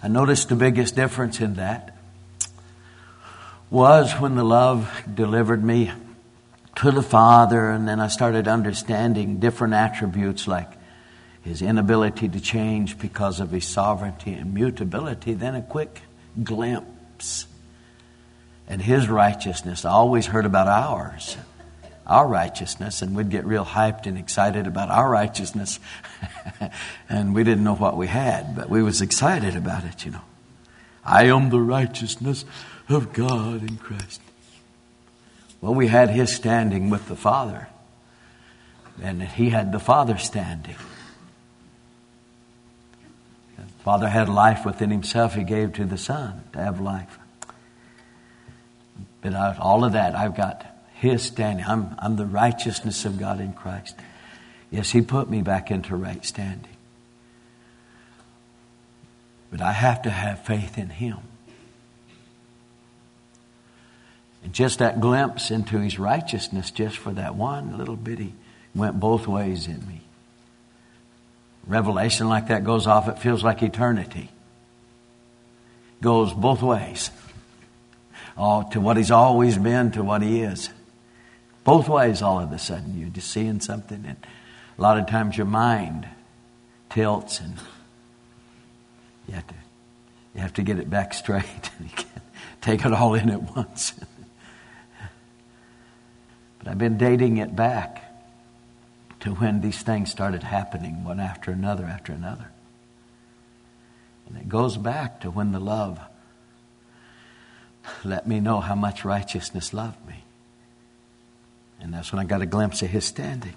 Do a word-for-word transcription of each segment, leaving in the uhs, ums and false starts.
I noticed the biggest difference in that was when the love delivered me to the Father, and then I started understanding different attributes like His inability to change because of His sovereignty and mutability. Then a quick glimpse at His righteousness. I always heard about ours, our righteousness, and we'd get real hyped and excited about our righteousness. And we didn't know what we had, but we was excited about it, you know. I am the righteousness of God in Christ. Well, we had His standing with the Father, and He had the Father standing. The Father had life within Himself. He gave to the Son to have life. But out of all of that, I've got His standing. I'm, I'm the righteousness of God in Christ. Yes, He put me back into right standing. But I have to have faith in Him. And just that glimpse into His righteousness, just for that one little bitty, went both ways in me. Revelation like that goes off, it feels like eternity. Goes both ways. Oh, to what He's always been, to what He is. Both ways all of a sudden. You're just seeing something, and a lot of times your mind tilts, and you have to, you have to get it back straight. You can't take it all in at once. But I've been dating it back to when these things started happening, one after another after another. And it goes back to when the love let me know how much righteousness loved me. And that's when I got a glimpse of His standing.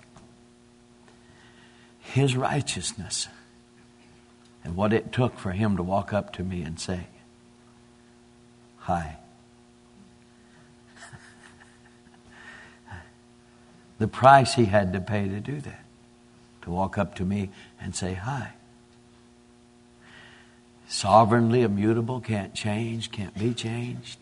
His righteousness. And what it took for Him to walk up to me and say, hi. The price He had to pay to do that. To walk up to me and say hi. Sovereignly immutable, can't change, can't be changed.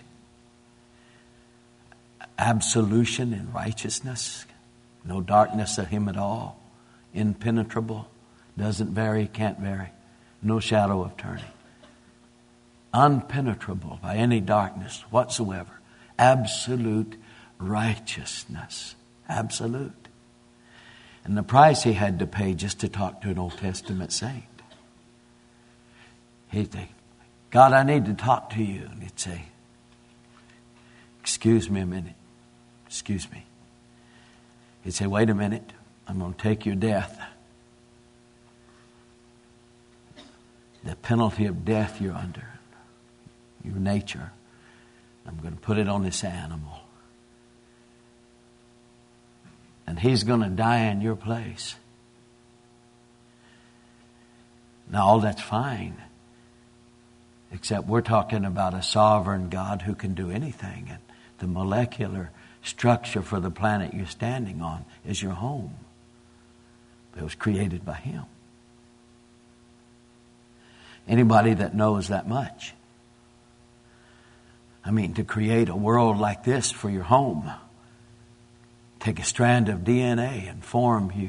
Absolution in righteousness. No darkness of Him at all. Impenetrable. Doesn't vary, can't vary. No shadow of turning. Unpenetrable by any darkness whatsoever. Absolute righteousness. Absolute. And the price He had to pay just to talk to an Old Testament saint. He'd say, God, I need to talk to you. And he'd say, excuse me a minute. Excuse me. He'd say, wait a minute. I'm going to take your death. The penalty of death you're under. Your nature. I'm going to put it on this animal. And He's going to die in your place. Now, all that's fine. Except we're talking about a sovereign God who can do anything. And the molecular structure for the planet you're standing on is your home. It was created by Him. Anybody that knows that much. I mean, to create a world like this for your home. Take a strand of D N A and form you.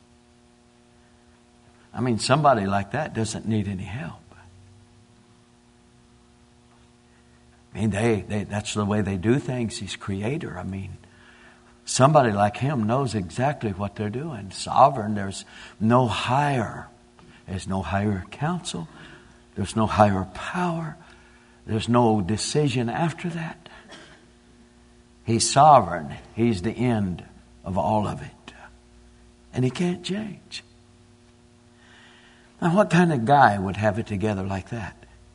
I mean, somebody like that doesn't need any help. I mean, they, they that's the way they do things. He's creator. I mean, somebody like Him knows exactly what they're doing. Sovereign, there's no higher. There's no higher counsel. There's no higher power. There's no decision after that. He's sovereign. He's the end of all of it. And He can't change. Now, what kind of guy would have it together like that?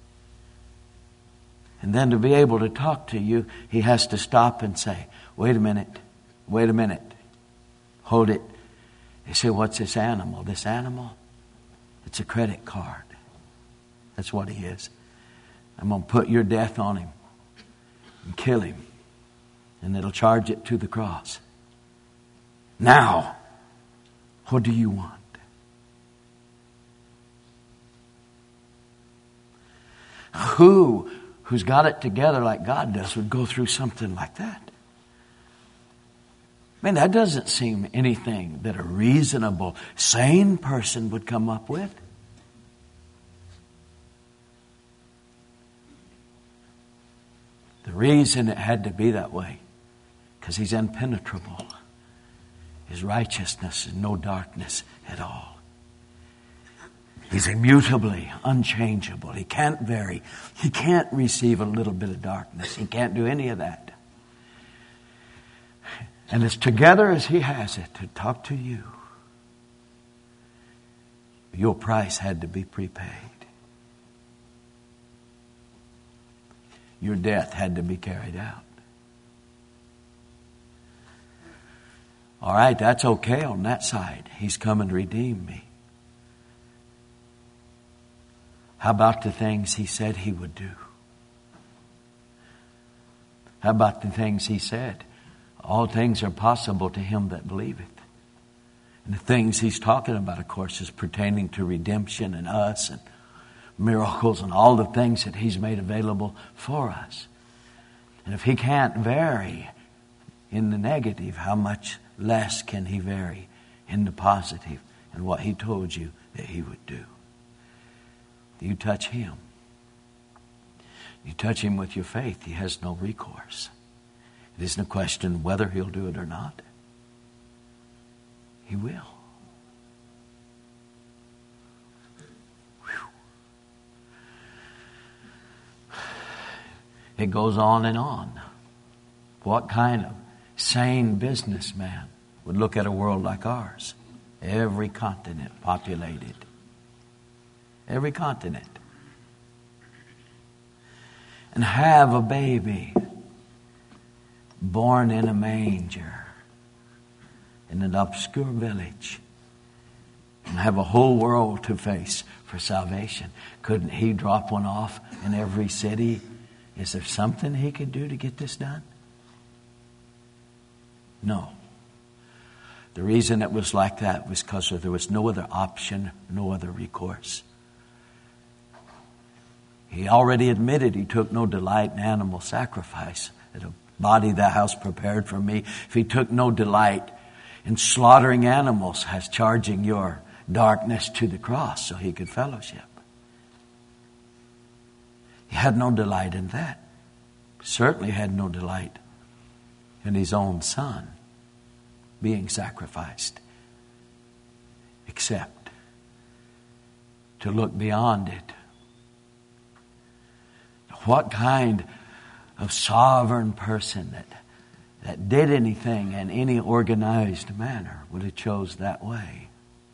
And then to be able to talk to you, he has to stop and say, wait a minute, wait a minute, hold it. They say, what's this animal? This animal? It's a credit card. That's what he is. I'm going to put your death on him and kill him. And it'll charge it to the cross. Now, what do you want? Who, who's got it together like God does, would go through something like that? Man, that doesn't seem anything that a reasonable, sane person would come up with. reason it had to be that way, because He's impenetrable. His righteousness is no darkness at all. He's immutably unchangeable. He can't vary. He can't receive a little bit of darkness. He can't do any of that. And as together as He has it to talk to you, your price had to be prepaid. Your death had to be carried out. All right, that's okay on that side. He's come and redeemed me. How about the things He said He would do? How about the things He said? All things are possible to him that believeth. And the things He's talking about, of course, is pertaining to redemption and us and miracles and all the things that He's made available for us. And if He can't vary in the negative, how much less can He vary in the positive and what He told you that He would do? You touch Him. You touch Him with your faith. He has no recourse. It isn't a question whether He'll do it or not. He will. Whew. It goes on and on. What kind of sane businessman would look at a world like ours? Every continent populated. Every continent. And have a baby born in a manger in an obscure village and have a whole world to face for salvation. Couldn't He drop one off in every city? Is there something He could do to get this done? No. The reason it was like that was because there was no other option, no other recourse. He already admitted He took no delight in animal sacrifice. That a body thou hast prepared for me. If He took no delight in slaughtering animals, as charging your darkness to the cross so He could fellowship. He had no delight in that. Certainly had no delight in His own Son being sacrificed, except to look beyond it. What kind of sovereign person that, that did anything in any organized manner would have chose that way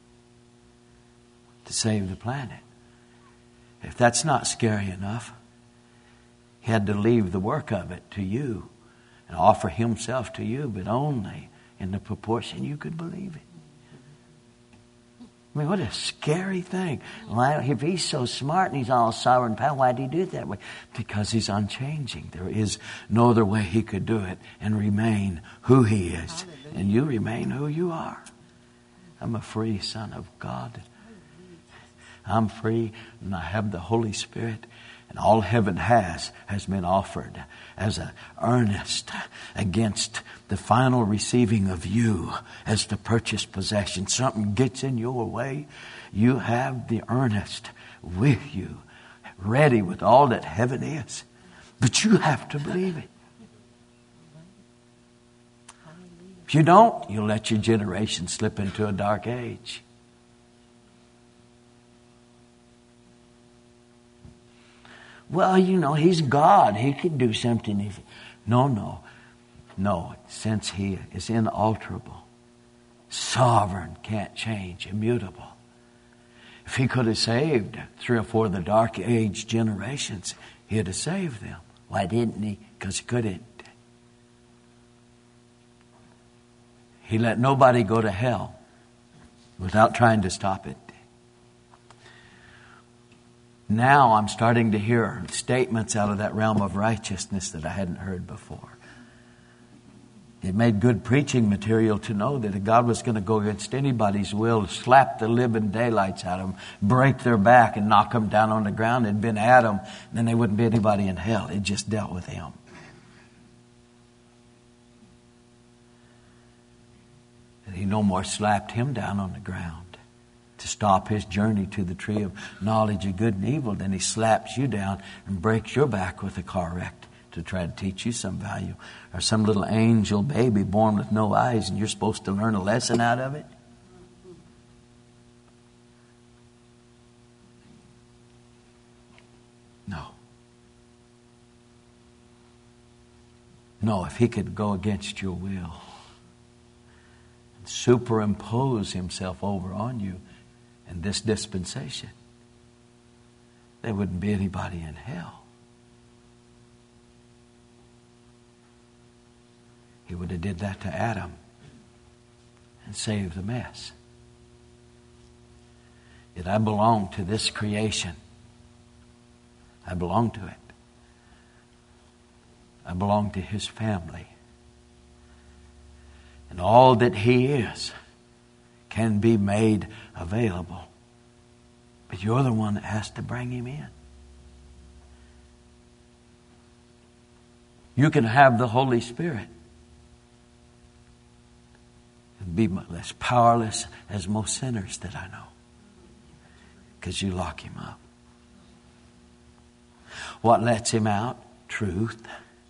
to save the planet? If that's not scary enough, He had to leave the work of it to you and offer Himself to you, but only in the proportion you could believe it. I mean, what a scary thing. Why, if He's so smart and He's all sovereign power, why did He do it that way? Because He's unchanging. There is no other way He could do it and remain who He is. And you remain who you are. I'm a free son of God. I'm free and I have the Holy Spirit. And all heaven has, has been offered as an earnest against the final receiving of you as the purchased possession. Something gets in your way, you have the earnest with you, ready with all that heaven is. But you have to believe it. If you don't, you'll let your generation slip into a dark age. Well, you know, He's God. He could do something. If... No, no. No, since He is inalterable, sovereign, can't change, immutable. If He could have saved three or four of the dark age generations, He'd have saved them. Why didn't He? Because He couldn't. He let nobody go to hell without trying to stop it. Now I'm starting to hear statements out of that realm of righteousness that I hadn't heard before. It made good preaching material to know that if God was going to go against anybody's will, slap the living daylights out of them, break their back and knock them down on the ground, it'd been Adam, then there wouldn't be anybody in hell. It just dealt with him. And He no more slapped him down on the ground to stop his journey to the tree of knowledge of good and evil, then He slaps you down and breaks your back with a car wreck to to try to teach you some value. Or some little angel baby born with no eyes and you're supposed to learn a lesson out of it? No. No, if he could go against your will and superimpose himself over on you in this dispensation, there wouldn't be anybody in hell. He would have did that to Adam and saved the mess. Yet I belong to this creation. I belong to it. I belong to his family. And all that he is can be made available. But you're the one that has to bring him in. You can have the Holy Spirit and be as powerless as most sinners that I know, because you lock him up. What lets him out? Truth.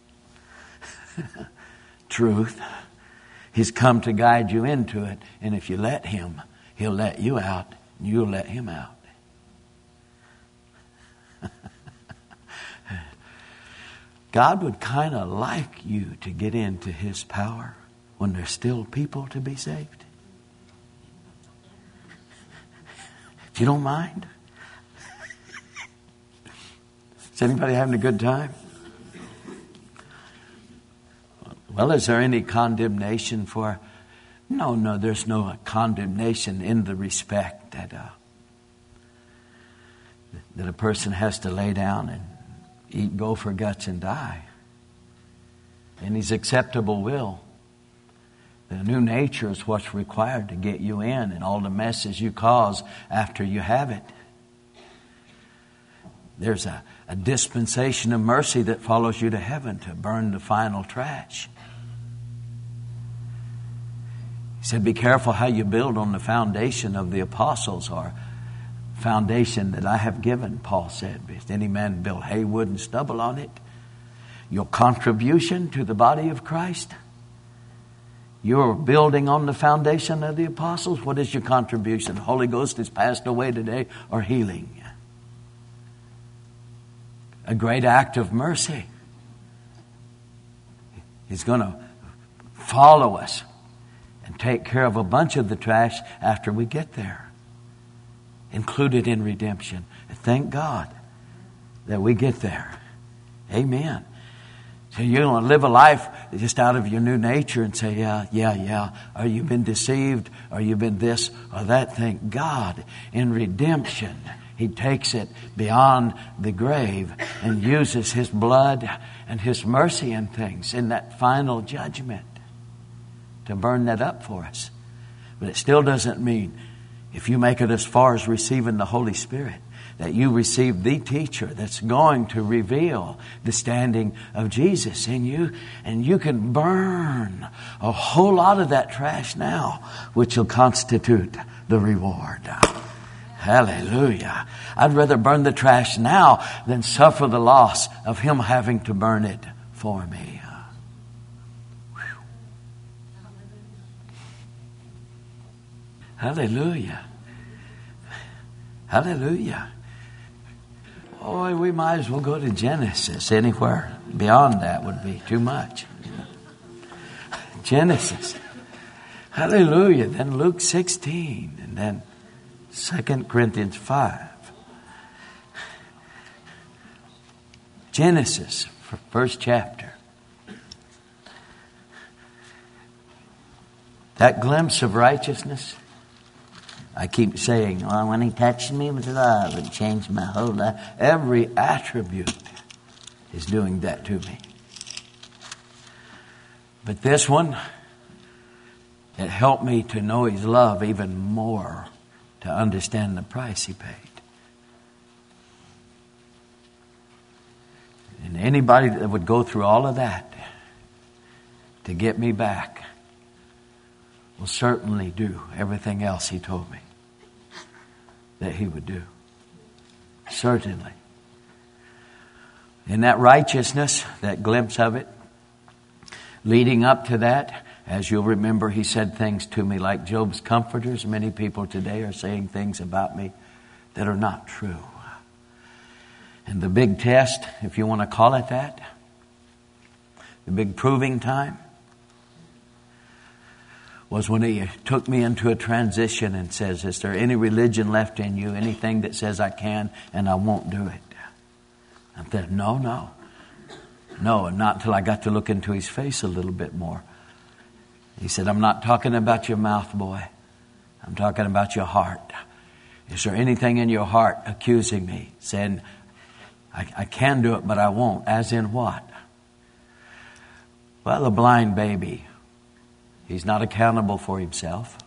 Truth. He's come to guide you into it, and if you let him, he'll let you out, and you'll let him out. God would kind of like you to get into his power when there's still people to be saved. If you don't mind. Is anybody having a good time? Well, is there any condemnation for... No, no, there's no condemnation in the respect that uh, that a person has to lay down and eat gopher guts and die. In his acceptable will. The new nature is what's required to get you in, and all the messes you cause after you have it. There's a, a dispensation of mercy that follows you to heaven to burn the final trash. He said, be careful how you build on the foundation of the apostles, or foundation that I have given, Paul said. If any man build hay, wood, and stubble on it, your contribution to the body of Christ, you're building on the foundation of the apostles. What is your contribution? The Holy Ghost has passed away today, or healing. A great act of mercy. He's going to follow us and take care of a bunch of the trash after we get there. Included in redemption. Thank God that we get there. Amen. So you don't live a life just out of your new nature and say, yeah, yeah, yeah. Or you've been deceived, or you've been this or that. Thank God in redemption. He takes it beyond the grave and uses his blood and his mercy and things in that final judgment to burn that up for us. But it still doesn't mean, if you make it as far as receiving the Holy Spirit, that you receive the teacher that's going to reveal the standing of Jesus in you. And you can burn a whole lot of that trash now, which will constitute the reward. Hallelujah. I'd rather burn the trash now than suffer the loss of him having to burn it for me. Whew. Hallelujah. Hallelujah. Oh, we might as well go to Genesis. Anywhere beyond that would be too much. Genesis. Hallelujah. Then Luke sixteen. And then Second Corinthians five. Genesis, first chapter. That glimpse of righteousness. I keep saying, well, when he touched me with love, it changed my whole life. Every attribute is doing that to me. But this one, it helped me to know his love even more, to understand the price he paid. And anybody that would go through all of that to get me back will certainly do everything else he told me that he would do. Certainly. In that righteousness, that glimpse of it, leading up to that, as you'll remember, he said things to me like Job's comforters. Many people today are saying things about me that are not true. And the big test, if you want to call it that, the big proving time, was when he took me into a transition and says, is there any religion left in you? Anything that says I can and I won't do it? I said, no, no. No, and not until I got to look into his face a little bit more. He said, I'm not talking about your mouth, boy. I'm talking about your heart. Is there anything in your heart accusing me? Saying, I, I can do it, but I won't. As in what? Well, a blind baby. He's not accountable for himself.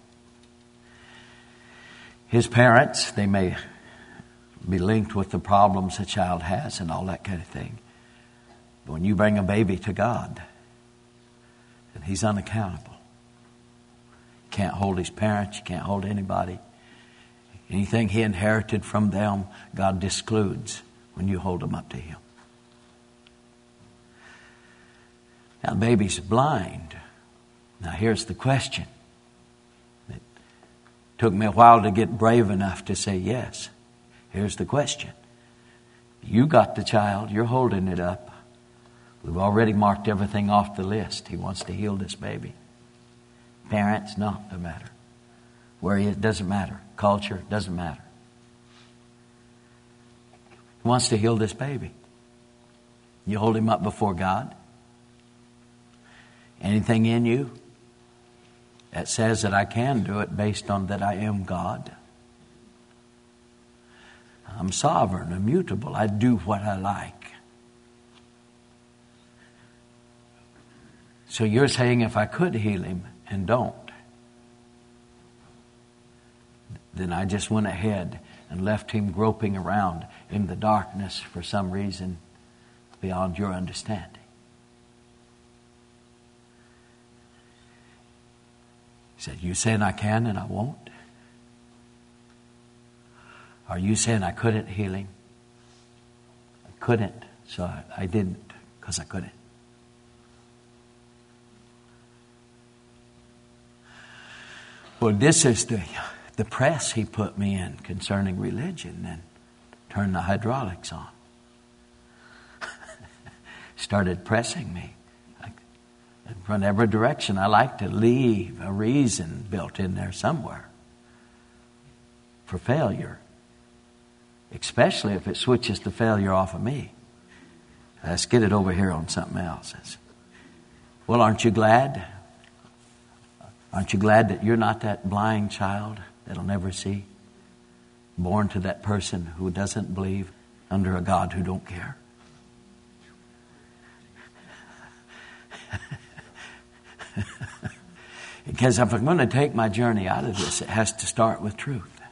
His parents, they may be linked with the problems a child has and all that kind of thing. But when you bring a baby to God, then he's unaccountable. You can't hold his parents. You can't hold anybody. Anything he inherited from them, God discludes when you hold them up to him. Now, the baby's blind. Now, here's the question. It took me a while to get brave enough to say yes. Here's the question. You got the child. You're holding it up. We've already marked everything off the list. He wants to heal this baby. Parents, no, doesn't matter. Where he is, doesn't matter. Culture, doesn't matter. He wants to heal this baby. You hold him up before God. Anything in you that says that I can do it based on that I am God. I'm sovereign, immutable. I do what I like. So you're saying if I could heal him and don't, then I just went ahead and left him groping around in the darkness for some reason beyond your understanding. He said, you saying I can and I won't? Are you saying I couldn't heal him? I couldn't, so I, I didn't because I couldn't. Well, this is the, the press he put me in concerning religion and turned the hydraulics on. Started pressing me. From every direction. I like to leave a reason built in there somewhere for failure. Especially if it switches the failure off of me. Let's get it over here on something else. Well, aren't you glad? Aren't you glad that you're not that blind child that'll never see? Born to that person who doesn't believe under a God who don't care. Because if I'm going to take my journey out of this, it has to start with truth.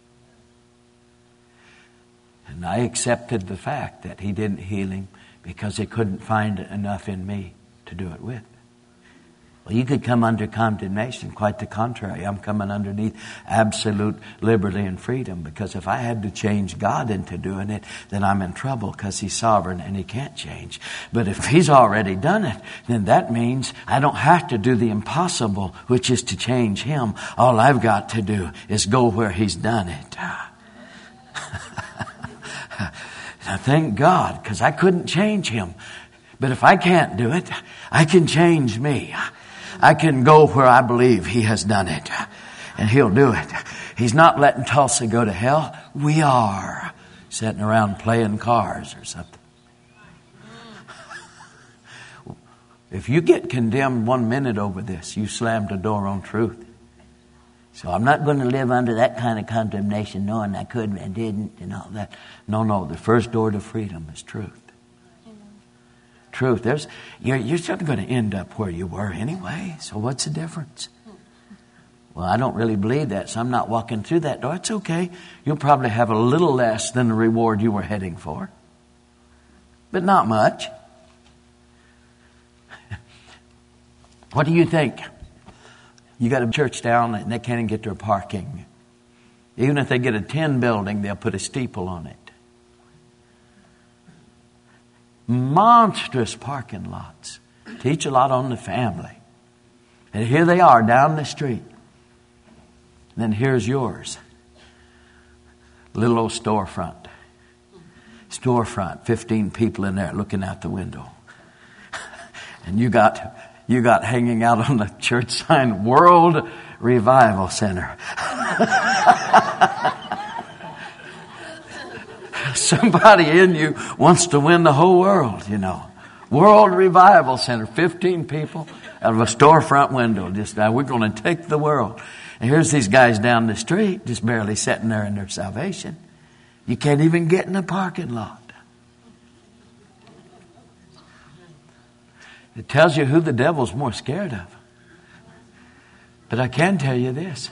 And I accepted the fact that he didn't heal him because he couldn't find enough in me to do it with. Well, you could come under condemnation. Quite the contrary. I'm coming underneath absolute liberty and freedom, because if I had to change God into doing it, then I'm in trouble, because he's sovereign and he can't change. But if he's already done it, then that means I don't have to do the impossible, which is to change him. All I've got to do is go where he's done it. Now, thank God, because I couldn't change him. But if I can't do it, I can change me. I can go where I believe he has done it. And he'll do it. He's not letting Tulsa go to hell. We are. Sitting around playing cars or something. If you get condemned one minute over this, you slammed the door on truth. So I'm not going to live under that kind of condemnation, knowing I could and didn't and all that. No, no. The first door to freedom is truth. Truth. There's, you're, you're still going to end up where you were anyway. So what's the difference? Well, I don't really believe that, so I'm not walking through that door. It's okay. You'll probably have a little less than the reward you were heading for. But not much. What do you think? You got a church down and they can't even get their parking. Even if they get a tin building, they'll put a steeple on it. monstrous parking lots. Teach a lot on the family. And here they are down the street. And then here's yours. Little old storefront. Storefront, fifteen people in there looking out the window. And you got you got hanging out on the church sign, World Revival Center. Somebody in you wants to win the whole world, you know. World Revival Center, fifteen people out of a storefront window. Just now, we're going to take the world. And here's these guys down the street, just barely sitting there in their salvation. You can't even get in the parking lot. It tells you who the devil's more scared of. But I can tell you this.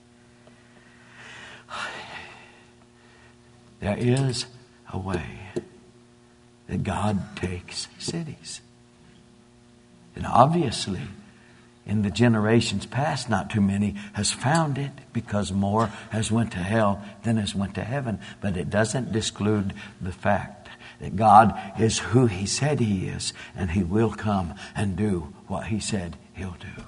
There is a way that God takes cities. And obviously, in the generations past, not too many has found it, because more has went to hell than has went to heaven. But it doesn't disclude the fact that God is who He said He is, and He will come and do what He said He'll do.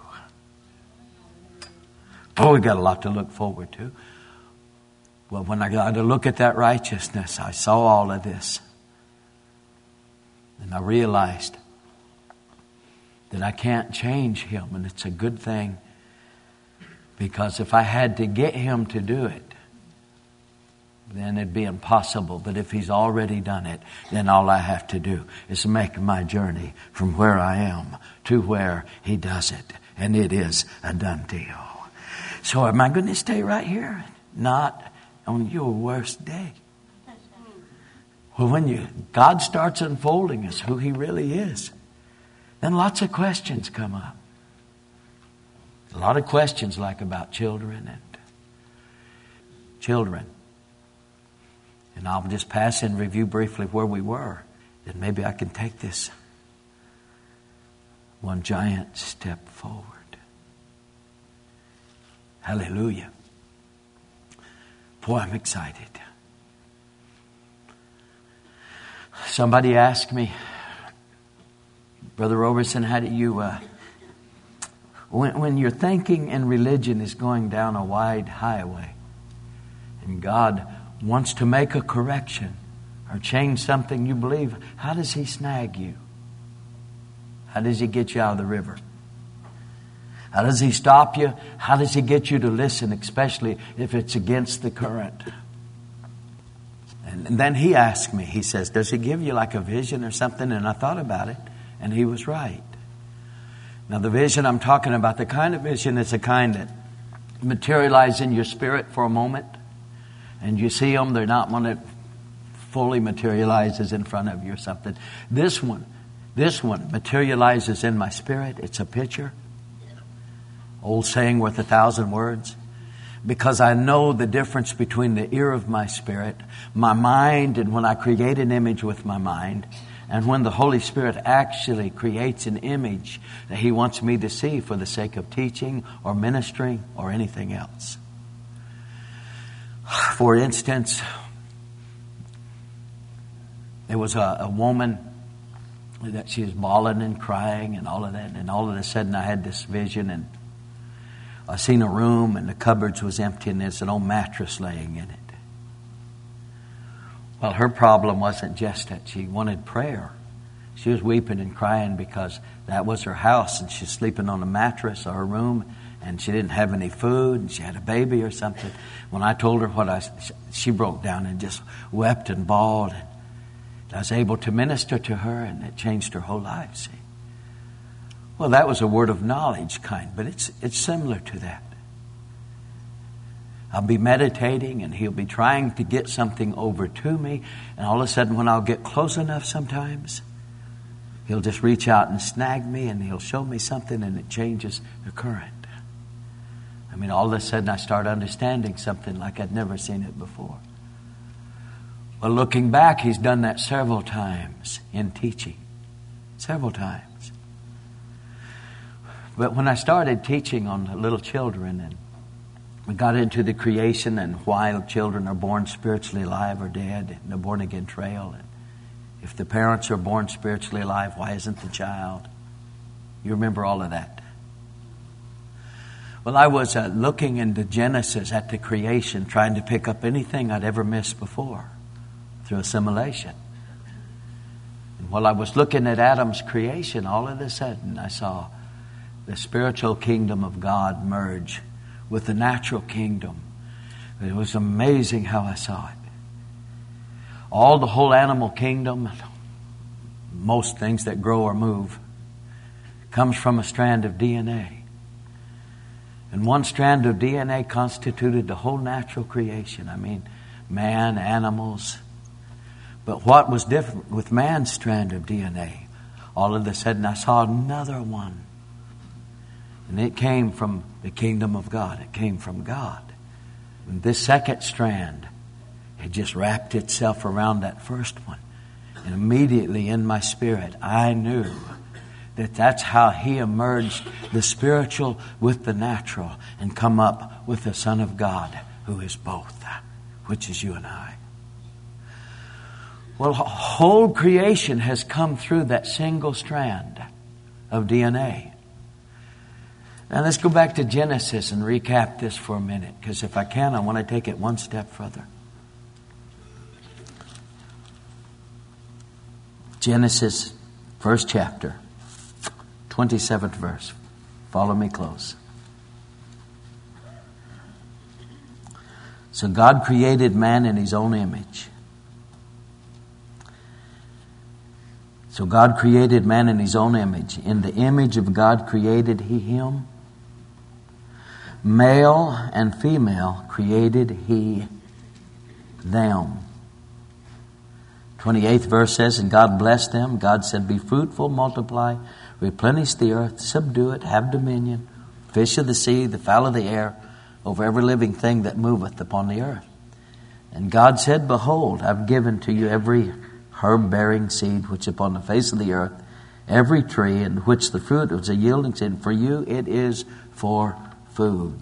Oh, we got a lot to look forward to. Well, when I got to look at that righteousness, I saw all of this. And I realized that I can't change Him, and it's a good thing, because if I had to get Him to do it, then it'd be impossible. But if He's already done it, then all I have to do is make my journey from where I am to where He does it. And it is a done deal. So am I going to stay right here? Not on your worst day. Well, when you God starts unfolding us who He really is, then lots of questions come up. A lot of questions, like about children and children. And I'll just pass in review briefly where we were. Then maybe I can take this one giant step forward. Hallelujah. Boy, I'm excited. Somebody asked me, Brother Roberson, how do you, uh, when, when your thinking and religion is going down a wide highway and God wants to make a correction or change something you believe, how does He snag you? How does He get you out of the river? How does He stop you? How does He get you to listen, especially if it's against the current? And, and then he asked me, he says, does He give you like a vision or something? And I thought about it, and he was right. Now the vision I'm talking about, the kind of vision is a kind that materializes in your spirit for a moment, and you see them, they're not one that fully materializes in front of you or something. This one, this one materializes in my spirit. It's a picture. Old saying worth a thousand words. Because I know the difference between the ear of my spirit, my mind, and when I create an image with my mind, and when the Holy Spirit actually creates an image that He wants me to see for the sake of teaching or ministering or anything else. For instance, there was a, a woman that she was bawling and crying and all of that, and all of a sudden I had this vision, and I seen a room and the cupboards was empty and there's an old mattress laying in it. Well, her problem wasn't just that she wanted prayer. She was weeping and crying because that was her house and she's sleeping on a mattress or her room, and she didn't have any food and she had a baby or something. When I told her what I, she broke down and just wept and bawled. And I was able to minister to her, and it changed her whole life, see. Well, that was a word of knowledge kind, but it's it's similar to that. I'll be meditating and He'll be trying to get something over to me, and all of a sudden when I'll get close enough sometimes, He'll just reach out and snag me, and He'll show me something, and it changes the current. I mean, all of a sudden I start understanding something like I'd never seen it before. Well, looking back, He's done that several times in teaching. Several times. But when I started teaching on the little children, and we got into the creation and why children are born spiritually alive or dead, and the born again trail, and If the parents are born spiritually alive, why isn't the child? You remember all of that. Well, I was uh, looking into Genesis at the creation, trying to pick up anything I'd ever missed before through assimilation. And while I was looking at Adam's creation, all of a sudden I saw the spiritual kingdom of God merge with the natural kingdom. It was amazing how I saw it. All the whole animal kingdom, most things that grow or move, comes from a strand of D N A. And one strand of D N A constituted the whole natural creation. I mean, man, animals. But what was different with man's strand of D N A? All of a sudden I saw another one. And it came from the kingdom of God. It came from God. And this second strand had just wrapped itself around that first one. And immediately in my spirit, I knew that that's how he emerged the spiritual with the natural and come up with the Son of God who is both, which is you and I. Well, whole creation has come through that single strand of D N A. Now let's go back to Genesis and recap this for a minute, because if I can, I want to take it one step further. Genesis, first chapter, twenty-seventh verse. Follow me close. So God created man in his own image. So God created man in his own image. In the image of God created he him. Male and female created he them. twenty-eighth verse says, and God blessed them. God said, be fruitful, multiply, replenish the earth, subdue it, have dominion, fish of the sea, the fowl of the air, over every living thing that moveth upon the earth. And God said, behold, I've given to you every herb-bearing seed which upon the face of the earth, every tree in which the fruit is a yielding seed. For you it is for food.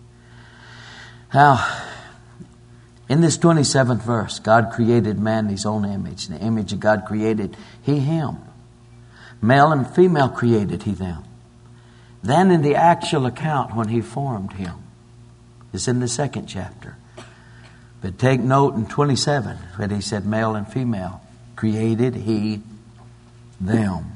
Now, in this twenty-seventh verse, God created man in his own image. In the image of God created he him. Male and female created he them. Then in the actual account when he formed him, it's in the second chapter. But take note in twenty-seven, when he said male and female created he them.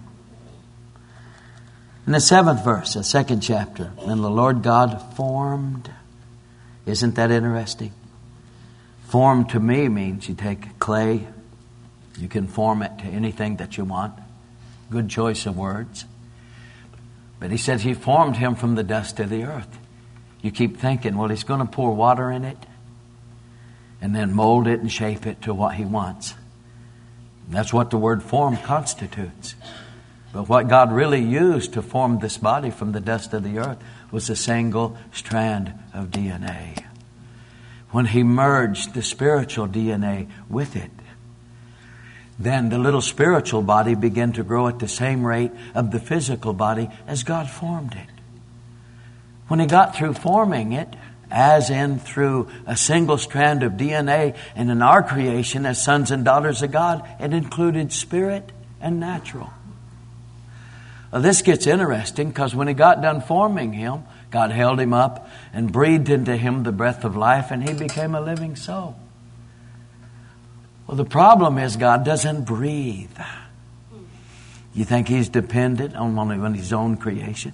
In the seventh verse, the second chapter, and the Lord God formed. Isn't that interesting? Form to me means you take clay, you can form it to anything that you want. Good choice of words. But he said he formed him from the dust of the earth. You keep thinking, well, he's going to pour water in it and then mold it and shape it to what he wants. That's what the word form constitutes. But what God really used to form this body from the dust of the earth was a single strand of D N A. When he merged the spiritual D N A with it, then the little spiritual body began to grow at the same rate of the physical body as God formed it. When he got through forming it, as in through a single strand of D N A, and in our creation as sons and daughters of God, it included spirit and natural. Well, this gets interesting because when he got done forming him, God held him up and breathed into him the breath of life, and he became a living soul. Well, the problem is God doesn't breathe. You think he's dependent on only on his own creation?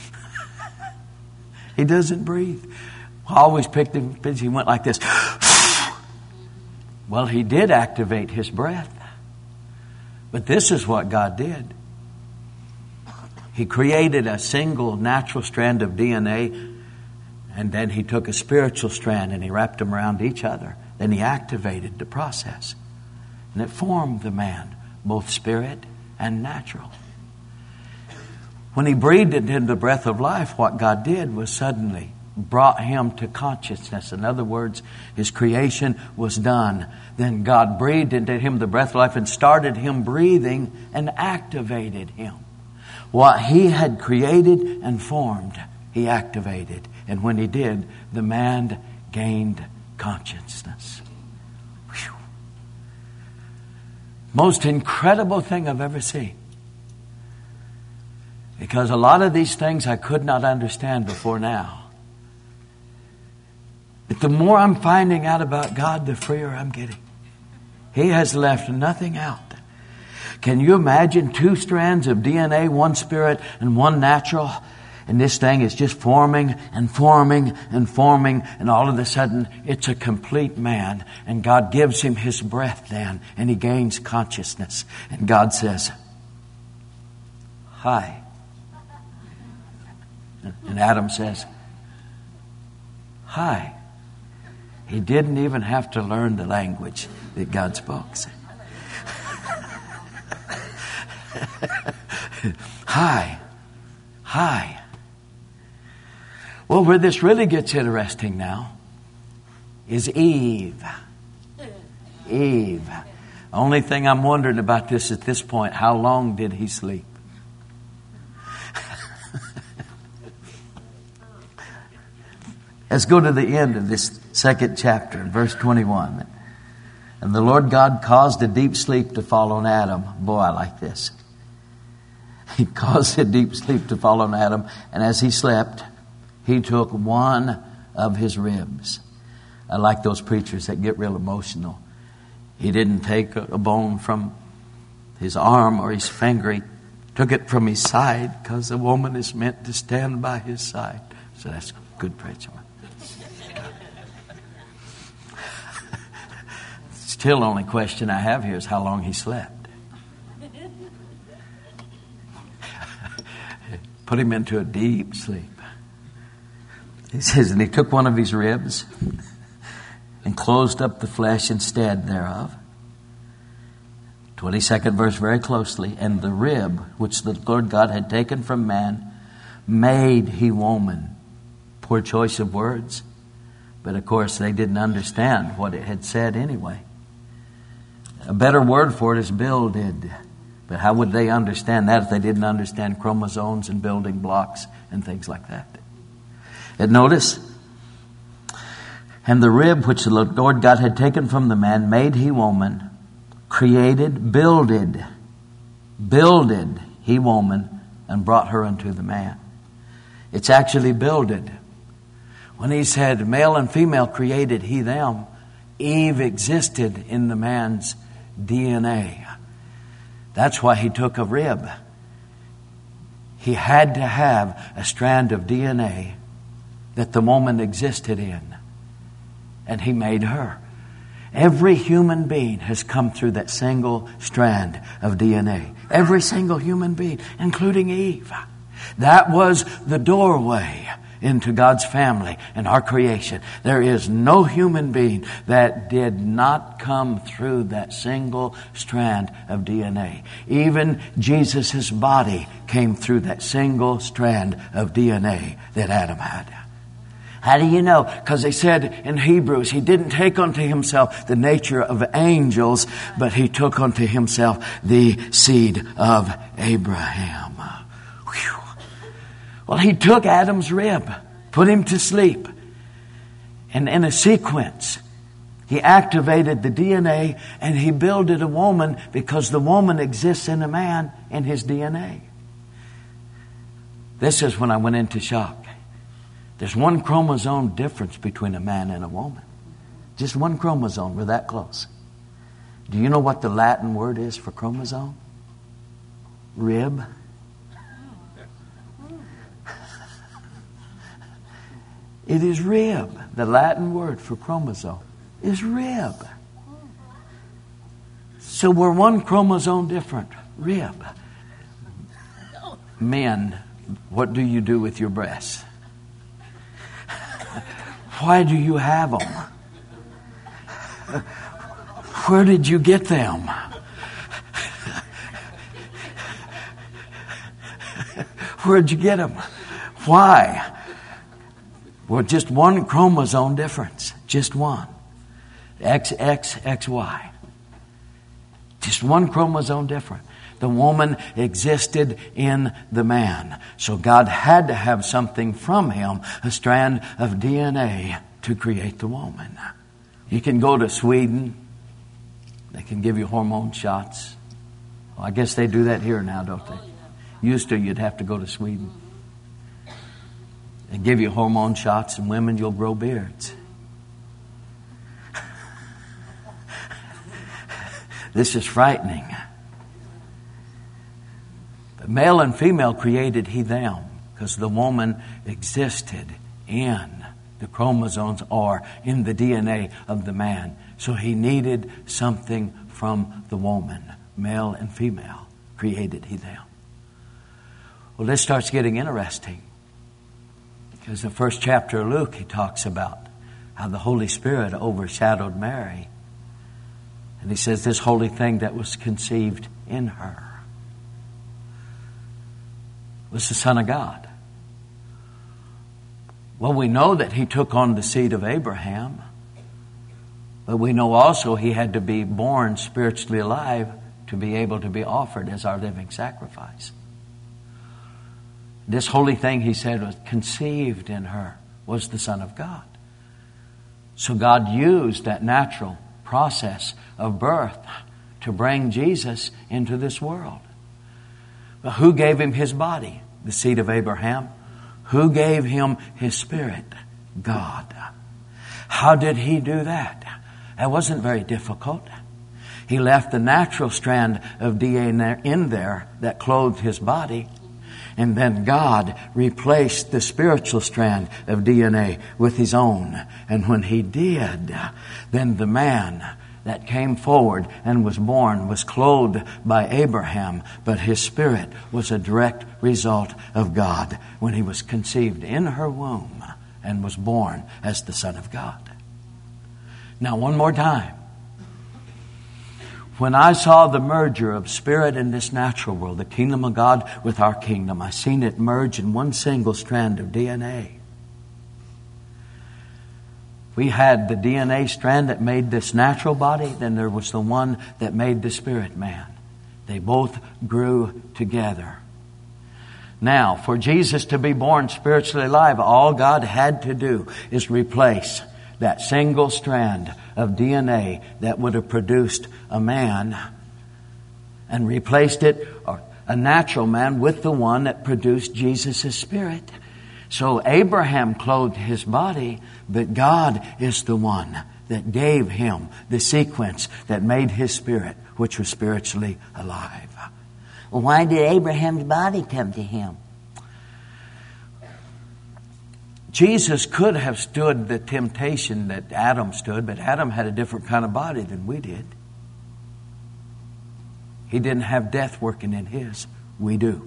He doesn't breathe. I always picked him, he went like this. Well, he did activate his breath. But this is what God did. He created a single natural strand of D N A, and then he took a spiritual strand and he wrapped them around each other. Then he activated the process. And it formed the man, both spirit and natural. When he breathed into the breath of life, what God did was suddenly brought him to consciousness. In other words, his creation was done. Then God breathed into him the breath of life and started him breathing and activated him. What he had created and formed, he activated. And when he did, the man gained consciousness. Whew. Most incredible thing I've ever seen. Because a lot of these things I could not understand before now. But the more I'm finding out about God, the freer I'm getting. He has left nothing out. Can you imagine two strands of D N A, one spirit and one natural? And this thing is just forming and forming and forming. And all of a sudden, it's a complete man. And God gives him his breath then. And he gains consciousness. And God says, hi. And Adam says, hi. He didn't even have to learn the language that God spoke. Hi. Hi. Well, where this really gets interesting now is Eve. Eve. The only thing I'm wondering about this at this point, how long did he sleep? Let's go to the end of this second chapter, verse twenty-one. And the Lord God caused a deep sleep to fall on Adam. Boy, I like this. He caused a deep sleep to fall on Adam, and as he slept, he took one of his ribs. I like those preachers that get real emotional. He didn't take a bone from his arm or his finger. He took it from his side because a woman is meant to stand by his side. So that's a good preacher. Still, the only question I have here is how long he slept. Put him into a deep sleep. He says, and he took one of his ribs and closed up the flesh instead thereof. twenty-second verse very closely. And the rib which the Lord God had taken from man made he woman. Poor choice of words. But of course they didn't understand what it had said anyway. A better word for it is builded. But how would they understand that if they didn't understand chromosomes and building blocks and things like that? And notice, and the rib which the Lord God had taken from the man made he woman, created, builded, builded he woman, and brought her unto the man. It's actually builded. When he said male and female created he them, Eve existed in the man's D N A. That's why he took a rib. He had to have a strand of D N A that the woman existed in. And he made her. Every human being has come through that single strand of D N A. Every single human being, including Eve. That was the doorway into God's family and our creation. There is no human being that did not come through that single strand of D N A. Even Jesus' body came through that single strand of D N A that Adam had. How do you know? Because they said in Hebrews, he didn't take unto himself the nature of angels, but he took unto himself the seed of Abraham. Whew. Well, he took Adam's rib, put him to sleep. And in a sequence, he activated the D N A and he builded a woman because the woman exists in a man in his D N A. This is when I went into shock. There's one chromosome difference between a man and a woman. Just one chromosome. We're that close. Do you know what the Latin word is for chromosome? Rib. It is rib. The Latin word for chromosome is rib. So we're one chromosome different. Rib. Men, what do you do with your breasts? Why do you have them? Where did you get them? Where'd you get them? Why? Well, just one chromosome difference. Just one. X X X Y. Just one chromosome different. The woman existed in the man. So God had to have something from him, a strand of D N A, to create the woman. You can go to Sweden, They can give you hormone shots. Well, I guess they do that here now, don't they? Used to, you'd have to go to Sweden. They give you hormone shots, and women, you'll grow beards. This is frightening. But male and female created he them, because the woman existed in the chromosomes or in the D N A of the man. So he needed something from the woman. Male and female created he them. Well, this starts getting interesting, because in the first chapter of Luke, he talks about how the Holy Spirit overshadowed Mary. And he says this holy thing that was conceived in her was the Son of God. Well, we know that he took on the seed of Abraham, but we know also he had to be born spiritually alive to be able to be offered as our living sacrifice. This holy thing, he said, was conceived in her, was the Son of God. So God used that natural process of birth to bring Jesus into this world. But who gave him his body? The seed of Abraham. Who gave him his spirit? God. How did he do that? It wasn't very difficult. He left the natural strand of D N A in there that clothed his body. And then God replaced the spiritual strand of D N A with his own. And when he did, then the man that came forward and was born was clothed by Abraham, but his spirit was a direct result of God when he was conceived in her womb and was born as the Son of God. Now, one more time. When I saw the merger of spirit in this natural world, the kingdom of God with our kingdom, I seen it merge in one single strand of D N A. We had the D N A strand that made this natural body, then there was the one that made the spirit man. They both grew together. Now, for Jesus to be born spiritually alive, all God had to do is replace that single strand of D N A that would have produced a man, and replaced it, or a natural man, with the one that produced Jesus' spirit. So Abraham clothed his body, but God is the one that gave him the sequence that made his spirit, which was spiritually alive. Well, why did Abraham's body come to him? Jesus could have stood the temptation that Adam stood, but Adam had a different kind of body than we did. He didn't have death working in his. We do.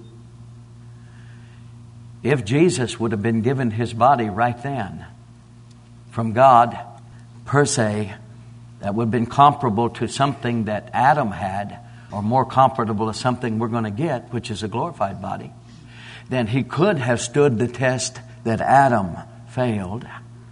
If Jesus would have been given his body right then from God, per se, that would have been comparable to something that Adam had, or more comparable to something we're going to get, which is a glorified body, then he could have stood the test that Adam failed.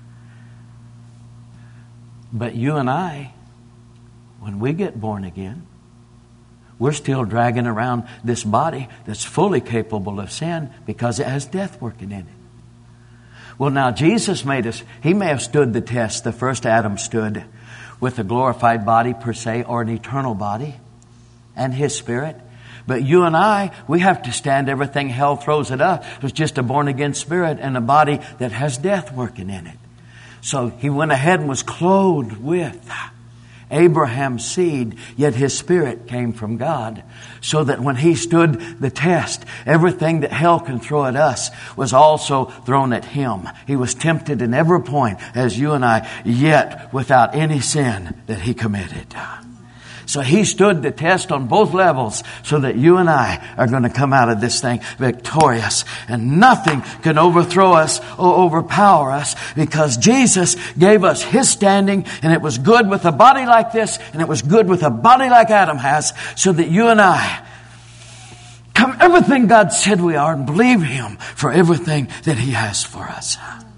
But you and I, when we get born again, we're still dragging around this body that's fully capable of sin because it has death working in it. Well, now Jesus made us, he may have stood the test the first Adam stood with a glorified body per se, or an eternal body and his spirit. But you and I, we have to stand everything hell throws at us. It's just a born again spirit and a body that has death working in it. So he went ahead and was clothed with Abraham's seed, yet his spirit came from God, so that when he stood the test, everything that hell can throw at us was also thrown at him. He was tempted in every point as you and I, yet without any sin that he committed. So he stood the test on both levels, so that you and I are going to come out of this thing victorious. And nothing can overthrow us or overpower us, because Jesus gave us his standing, and it was good with a body like this, and it was good with a body like Adam has, so that you and I come everything God said we are and believe him for everything that he has for us.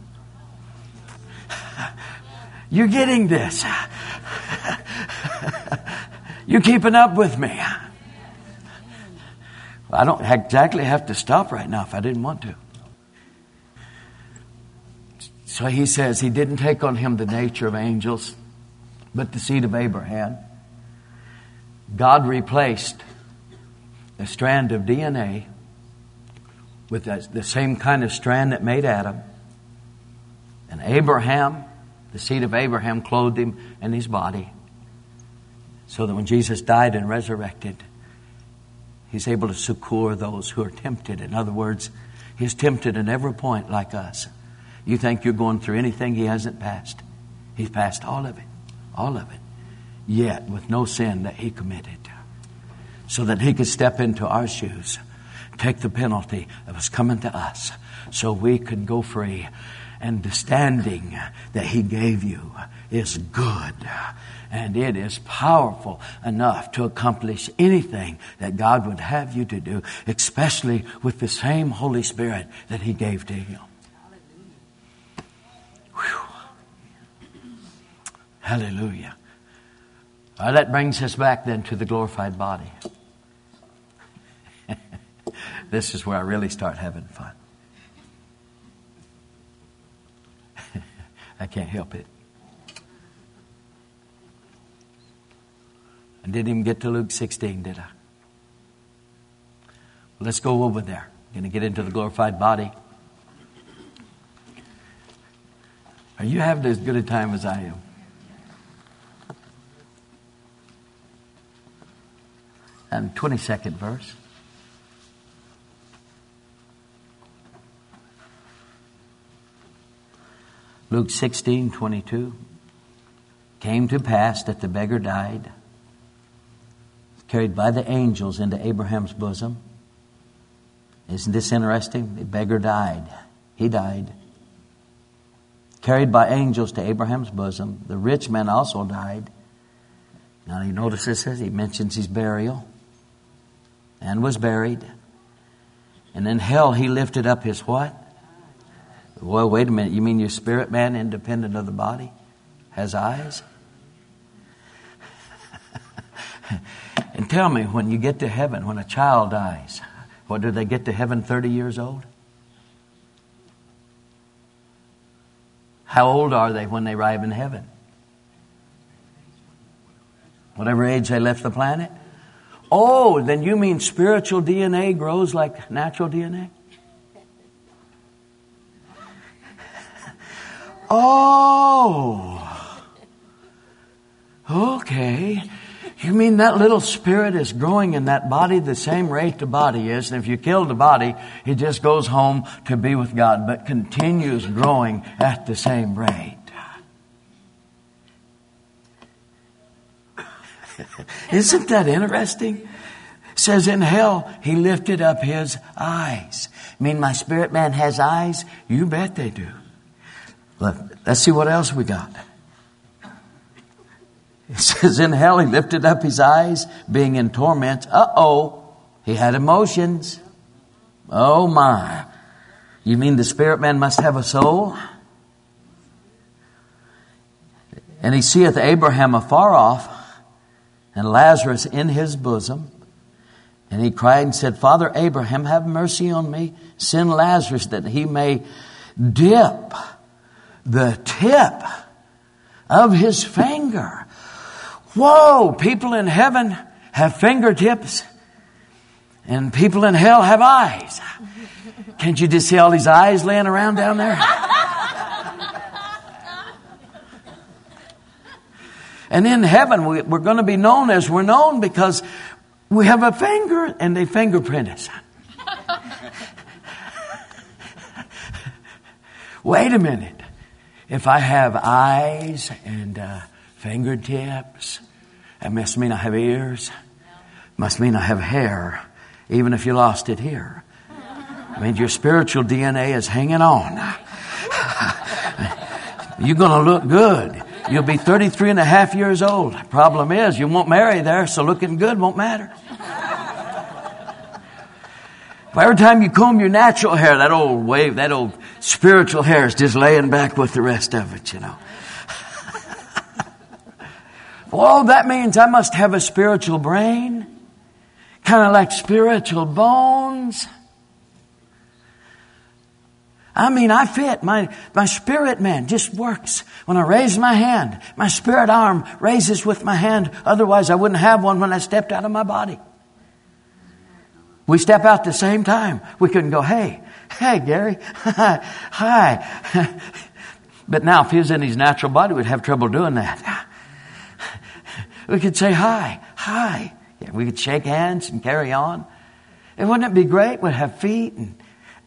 You're getting this. You keeping up with me? I don't exactly have to stop right now if I didn't want to. So he says he didn't take on him the nature of angels, but the seed of Abraham. God replaced a strand of D N A with the same kind of strand that made Adam. And Abraham, the seed of Abraham, clothed him in his body. So that when Jesus died and resurrected, he's able to succor those who are tempted. In other words, he's tempted at every point like us. You think you're going through anything he hasn't passed. He's passed all of it. All of it. Yet with no sin that he committed. So that he could step into our shoes. Take the penalty that was coming to us. So we could go free. And the standing that he gave you is good. And it is powerful enough to accomplish anything that God would have you to do. Especially with the same Holy Spirit that he gave to him. Whew. Hallelujah. Well, that brings us back then to the glorified body. This is where I really start having fun. I can't help it. I didn't even get to Luke sixteen, did I? Let's go over there. I'm going to get into the glorified body. Are you having as good a time as I am? And twenty-second verse. Luke sixteen twenty-two. Came to pass that the beggar died, carried by the angels into Abraham's bosom. Isn't this interesting? The beggar died. He died. Carried by angels to Abraham's bosom. The rich man also died. Now you notice this says he mentions his burial. And was buried. And in hell he lifted up his what? Well, wait a minute. You mean your spirit man, independent of the body, has eyes? And tell me, when you get to heaven, when a child dies, what, do they get to heaven thirty years old? How old are they when they arrive in heaven? Whatever age they left the planet? Oh, then you mean spiritual D N A grows like natural D N A? Oh, okay. You mean that little spirit is growing in that body the same rate the body is. And if you kill the body, it just goes home to be with God, but continues growing at the same rate. Isn't that interesting? It says in hell, he lifted up his eyes. I mean, my spirit man has eyes? You bet they do. Look, let's see what else we got. It says in hell he lifted up his eyes, being in torment. Uh-oh, he had emotions. Oh my. You mean the spirit man must have a soul? And he seeth Abraham afar off, and Lazarus in his bosom. And he cried and said, Father Abraham, have mercy on me. Send Lazarus that he may dip the tip of his finger. Whoa, people in heaven have fingertips and people in hell have eyes. Can't you just see all these eyes laying around down there? And in heaven, we, we're going to be known as we're known because we have a finger and they fingerprint us. Wait a minute. If I have eyes and uh, fingertips, that must mean I have ears. Must mean I have hair, even if you lost it here. I mean, your spiritual D N A is hanging on. You're going to look good. You'll be thirty-three and a half years old. Problem is, you won't marry there, so looking good won't matter. Every time you comb your natural hair, that old wave, that old spiritual hair is just laying back with the rest of it, you know. Well, that means I must have a spiritual brain, kind of like spiritual bones. I mean, I fit. My, my spirit man just works. When I raise my hand, my spirit arm raises with my hand. Otherwise, I wouldn't have one when I stepped out of my body. We step out at the same time. We couldn't go, hey, hey, Gary, hi. But now, if he was in his natural body, we'd have trouble doing that. We could say hi, hi. Yeah, we could shake hands and carry on. And wouldn't it be great? We'd have feet. And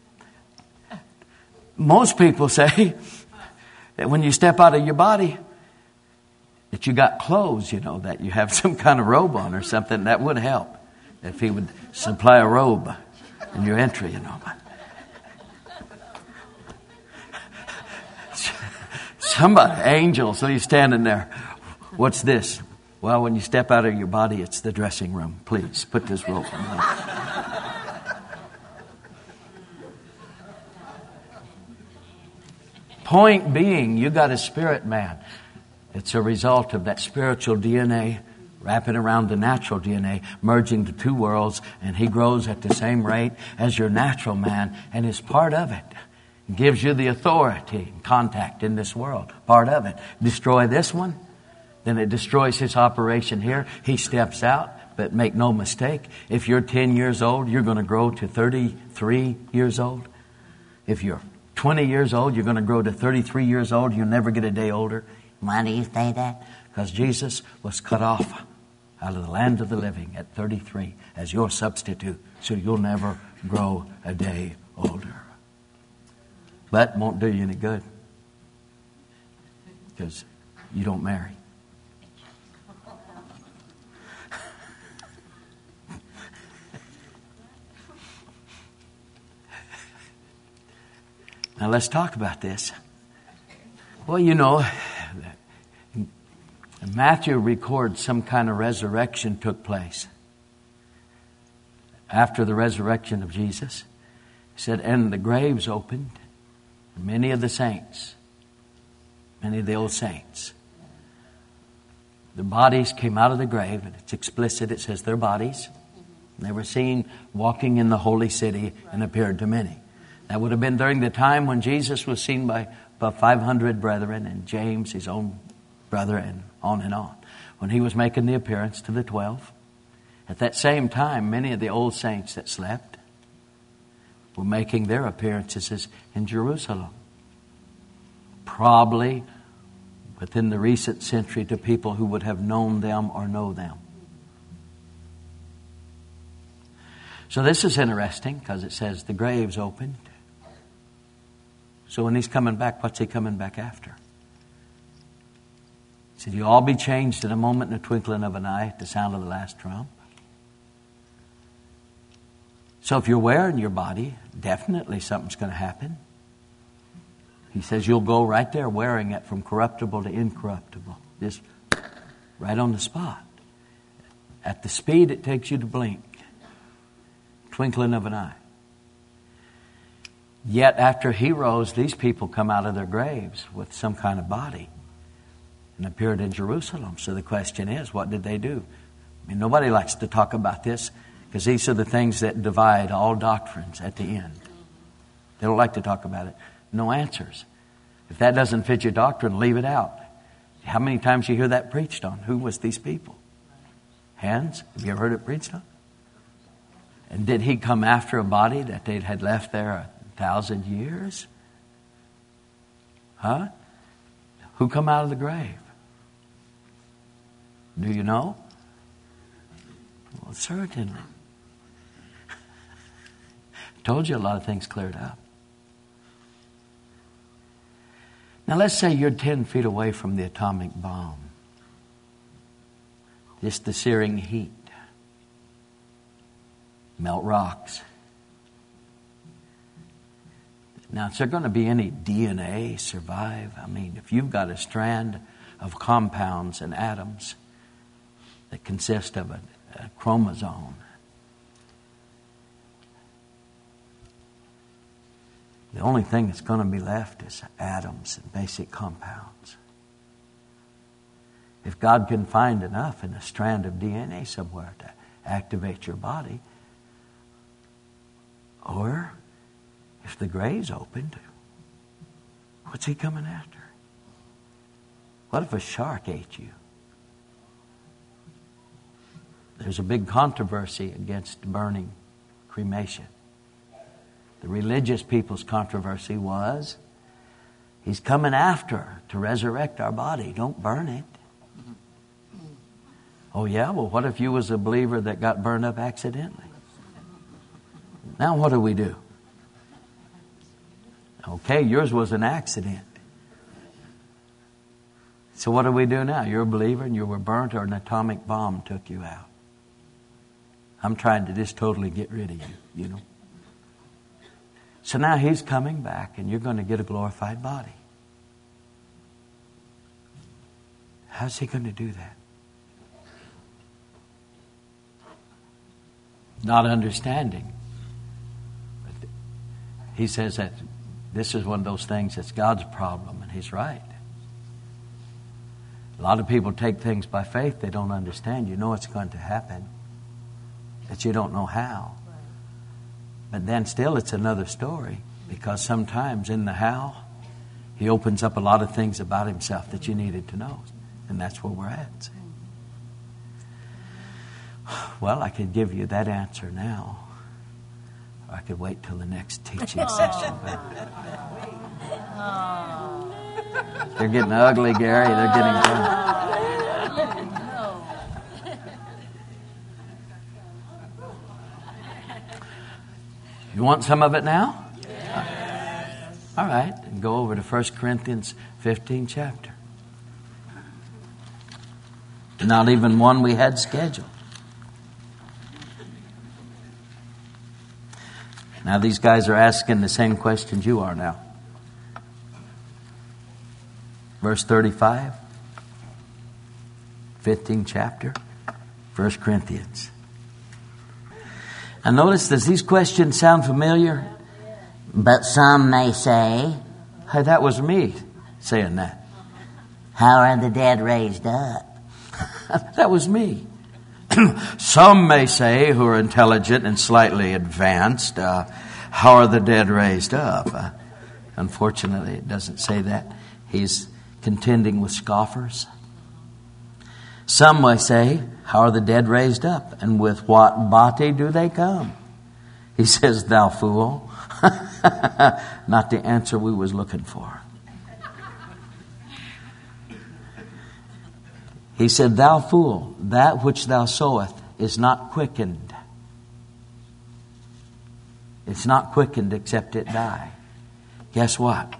most people say that when you step out of your body, that you got clothes, you know, that you have some kind of robe on or something. That would help if he would supply a robe in your entry, you know. Somebody, angels, so you're standing there. What's this? Well, when you step out of your body, it's the dressing room. Please, put this robe on. Point being, you got a spirit man. It's a result of that spiritual D N A wrapping around the natural D N A, merging the two worlds, and he grows at the same rate as your natural man and is part of it. It gives you the authority and contact in this world. Part of it. Destroy this one, then it destroys his operation here. He steps out, but make no mistake, if you're ten years old, you're going to grow to thirty-three years old. If you're twenty years old, you're going to grow to thirty-three years old. You'll never get a day older. Why do you say that? Because Jesus was cut off out of the land of the living at thirty-three as your substitute. So you'll never grow a day older. But it won't do you any good. Because you don't marry. Now let's talk about this. Well, you know, Matthew records some kind of resurrection took place. After the resurrection of Jesus, he said, and the graves opened, many of the saints, many of the old saints, their bodies came out of the grave, and it's explicit, it says their bodies. They were seen walking in the holy city and appeared to many. That would have been during the time when Jesus was seen by about five hundred brethren and James, his own brother, and on and on. When he was making the appearance to the twelve. At that same time, many of the old saints that slept were making their appearances in Jerusalem. Probably within the recent century to people who would have known them or know them. So this is interesting because it says the graves opened. So when he's coming back, what's he coming back after? He said, you'll all be changed in a moment, in a twinkling of an eye, at the sound of the last trump. So if you're wearing your body, definitely something's going to happen. He says you'll go right there wearing it from corruptible to incorruptible. Just right on the spot. At the speed it takes you to blink. Twinkling of an eye. Yet after he rose, these people come out of their graves with some kind of body and appeared in Jerusalem. So the question is, what did they do? I mean, nobody likes to talk about this because these are the things that divide all doctrines at the end. They don't like to talk about it. No answers. If that doesn't fit your doctrine, leave it out. How many times you hear that preached on? Who was these people? Hands? Have you ever heard it preached on? And did he come after a body that they had left there a thousand years? Huh? Who come out of the grave? Do you know? Well, certainly. Told you a lot of things cleared up. Now let's say you're ten feet away from the atomic bomb. Just the searing heat. Melt rocks. Now, is there going to be any D N A survive? I mean, if you've got a strand of compounds and atoms that consist of a, a chromosome, the only thing that's going to be left is atoms and basic compounds. If God can find enough in a strand of D N A somewhere to activate your body, or if the grave's opened, What's he coming after? What if a shark ate you? There's a big controversy against burning, cremation. The religious people's controversy was, he's coming after to resurrect our body. Don't burn it. Oh yeah? Well, what if you was a believer that got burned up accidentally? Now what do we do? Okay, yours was an accident. So what do we do now? You're a believer and you were burnt, or an atomic bomb took you out. I'm trying to just totally get rid of you, you know. So now he's coming back and you're going to get a glorified body. How's he going to do that? Not understanding. But he says that this is one of those things that's God's problem, and he's right. A lot of people take things by faith they don't understand. You know it's going to happen, but you don't know how. But then still it's another story, because sometimes in the how, he opens up a lot of things about himself that you needed to know. And that's where we're at. Well, I could give you that answer now, or I could wait till the next teaching session. But they're getting ugly, Gary. They're getting ugly. You want some of it now? All right. And go over to First Corinthians fifteenth chapter. Not even one we had scheduled. Now these guys are asking the same questions you are now. Verse thirty-five, fifteenth chapter, First Corinthians. And notice, does these questions sound familiar? But some may say, Hey, that was me saying that. how are the dead raised up? That was me. Some may say, who are intelligent and slightly advanced, uh, how are the dead raised up? Uh, unfortunately, it doesn't say that. He's contending with scoffers. Some may say, how are the dead raised up? And with what body do they come? He says, thou fool. Not the answer we was looking for. He said, thou fool, that which thou sowest is not quickened. It's not quickened except it die. Guess what?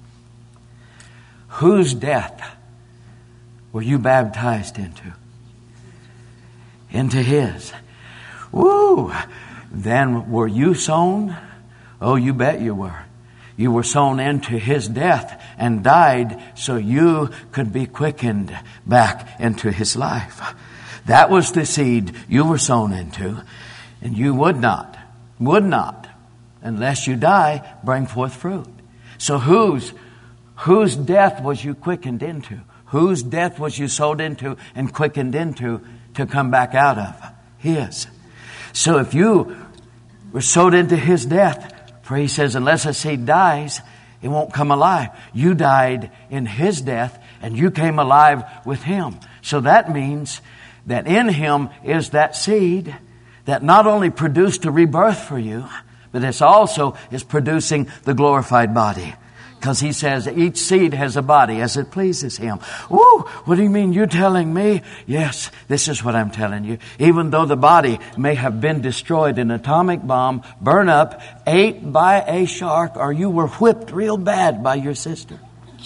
Whose death were you baptized into? Into his. Woo! Then were you sown? Oh, you bet you were. You were sown into his death and died so you could be quickened back into his life. That was the seed you were sown into. And you would not, would not, unless you die, bring forth fruit. So whose, whose death was you quickened into? Whose death was you sowed into and quickened into to come back out of? His. So if you were sowed into his death, for he says, unless a seed dies, it won't come alive. You died in his death and you came alive with him. So that means that in him is that seed that not only produced a rebirth for you, but it's also is producing the glorified body. Because he says each seed has a body as it pleases him. Woo! What do you mean? You're telling me? Yes, this is what I'm telling you. Even though the body may have been destroyed in an atomic bomb, burn up, ate by a shark, or you were whipped real bad by your sister.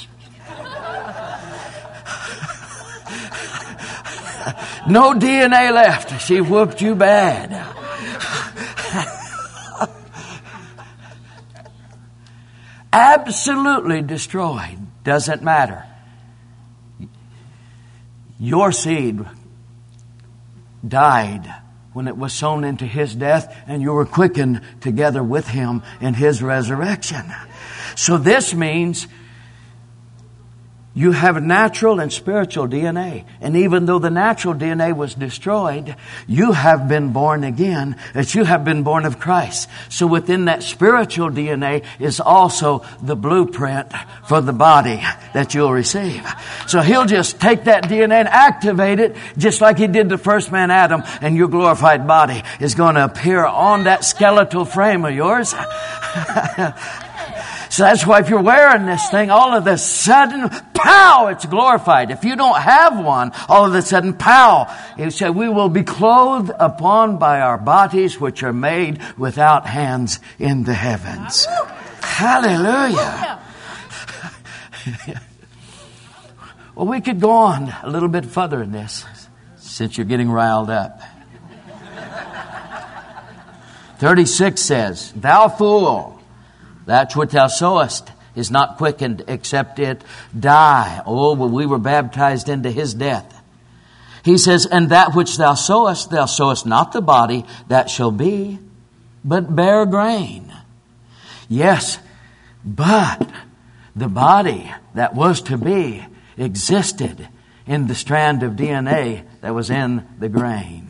No D N A left. She whooped you bad. Absolutely destroyed. Doesn't matter. Your seed died when it was sown into his death, and you were quickened together with him in his resurrection. So this means You have natural and spiritual D N A. And even though the natural D N A was destroyed, you have been born again, that you have been born of Christ. So within that spiritual D N A is also the blueprint for the body that you'll receive. So He'll just take that D N A and activate it just like He did the first man Adam, and your glorified body is going to appear on that skeletal frame of yours. So that's why if you're wearing this thing, all of a sudden, pow, it's glorified. If you don't have one, all of a sudden, pow, He said, we will be clothed upon by our bodies which are made without hands in the heavens. Hallelujah. Well, we could go on a little bit further in this, since you're getting riled up. thirty-six says, thou fool, that which thou sowest is not quickened except it die. Oh, well, we were baptized into His death. He says, and that which thou sowest, thou sowest not the body that shall be, but bare grain. Yes, but the body that was to be existed in the strand of D N A that was in the grain.